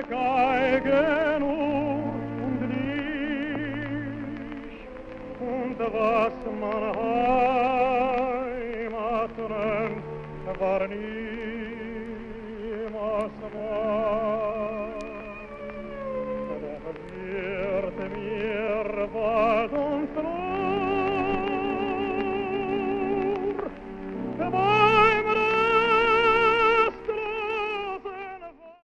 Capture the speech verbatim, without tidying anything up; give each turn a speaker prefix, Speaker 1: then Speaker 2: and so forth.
Speaker 1: Geigen und Licht und was man Heimat nennt, war niemals wahr. Doch wird mir Wald und Fluss